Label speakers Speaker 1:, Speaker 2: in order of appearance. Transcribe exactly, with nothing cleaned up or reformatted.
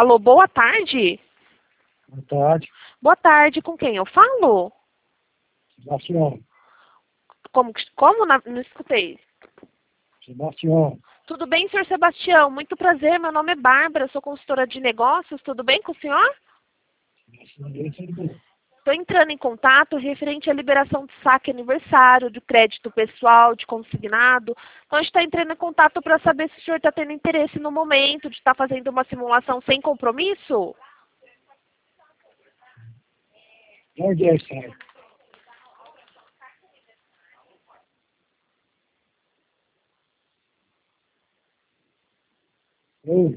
Speaker 1: Alô, boa tarde.
Speaker 2: Boa tarde.
Speaker 1: Boa tarde, com quem eu falo?
Speaker 2: Sebastião.
Speaker 1: Como, que- como? Na- não escutei.
Speaker 2: Sebastião.
Speaker 1: Tudo bem, senhor Sebastião? Muito prazer, meu nome é Bárbara, sou consultora de negócios, tudo bem com o senhor? Estou entrando em contato referente à liberação de saque aniversário, de crédito pessoal, de consignado. Então, a gente está entrando em contato para saber se o senhor está tendo interesse no momento de estar fazendo uma simulação sem compromisso.
Speaker 2: Onde é isso aí? Oi.